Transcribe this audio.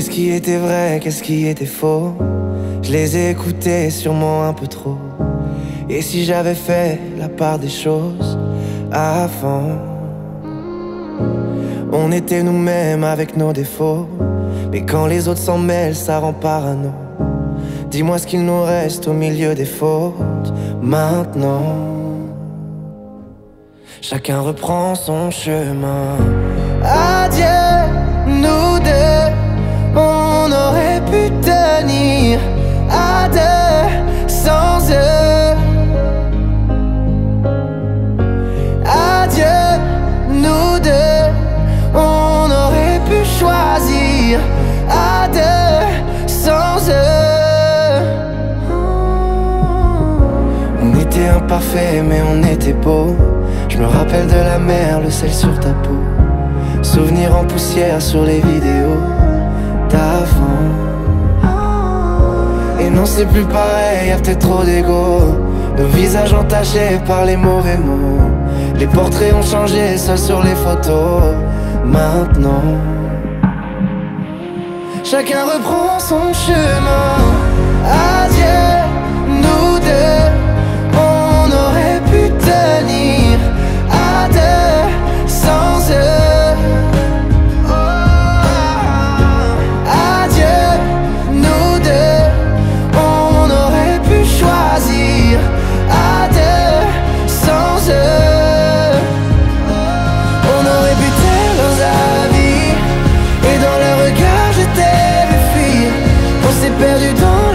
Qu'est-ce qui était vrai, qu'est-ce qui était faux? Je les ai écoutés sûrement un peu trop. Et si j'avais fait la part des choses avant? On était nous-mêmes avec nos défauts, mais quand les autres s'en mêlent, ça rend parano. Dis-moi ce qu'il nous reste au milieu des fautes maintenant. Chacun reprend son chemin. Adieu, nous deux, on aurait pu tenir à deux sans eux. Adieu, nous deux, on aurait pu choisir à deux sans eux. On était imparfaits mais on était beaux. Je me rappelle de la mer, le sel sur ta peau. Souvenirs en poussière sur les vidéos d'avant. Et non c'est plus pareil, y'a peut-être trop d'ego. Nos visages entachés par les mauvais mots. Les portraits ont changé, seuls sur les photos. Maintenant chacun reprend son chemin. Adieu, nous deux, on aurait pu tenir à deux sans eux. Adieu, nous deux, on aurait pu choisir à deux sans eux. On aurait pu taire leurs avis, et dans leur regard je t'ai vu fuir. On s'est perdu dans